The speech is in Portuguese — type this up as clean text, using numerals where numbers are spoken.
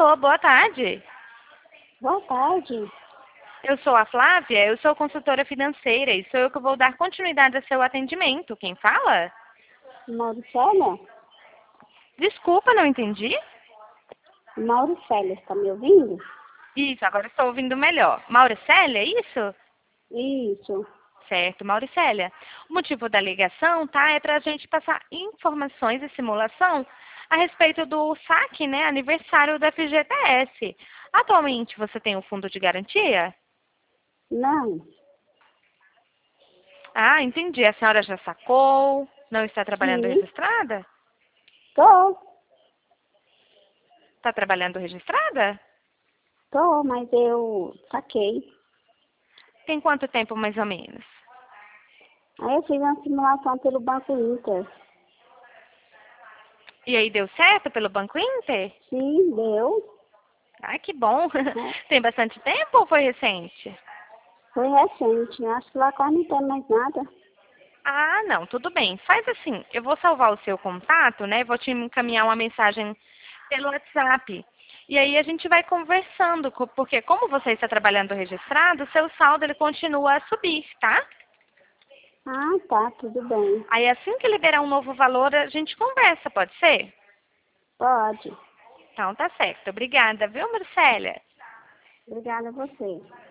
Alô, boa tarde. Boa tarde. Eu sou a Flávia, eu sou consultora financeira e sou eu que vou dar continuidade ao seu atendimento. Quem fala? Mauricélia? Desculpa, não entendi. Mauricélia, está me ouvindo? Isso, agora estou ouvindo melhor. Mauricélia, é isso? Isso. Certo, Mauricélia. O motivo da ligação, tá, é para a gente passar informações e simulação a respeito do saque, né, aniversário da FGTS. Atualmente você tem um fundo de garantia? Não. Ah, entendi. A senhora já sacou? Não está trabalhando Sim. registrada? Tô. Está trabalhando registrada? Tô, mas eu saquei. Tem quanto tempo, mais ou menos? Aí eu fiz uma simulação pelo Banco Inter. E aí deu certo pelo Banco Inter? Sim, deu. Ai, que bom. Né? Tem bastante tempo ou foi recente? Foi recente. Acho que lá quase não tem mais nada. Ah, não, tudo bem. Faz assim, eu vou salvar o seu contato, né? Vou te encaminhar uma mensagem pelo WhatsApp. E aí a gente vai conversando, porque como você está trabalhando registrado, o seu saldo ele continua a subir, tá? Ah, tá, tudo bem. Aí assim que liberar um novo valor, a gente conversa, pode ser? Pode. Então tá certo. Obrigada, viu, Marcélia? Obrigada a você.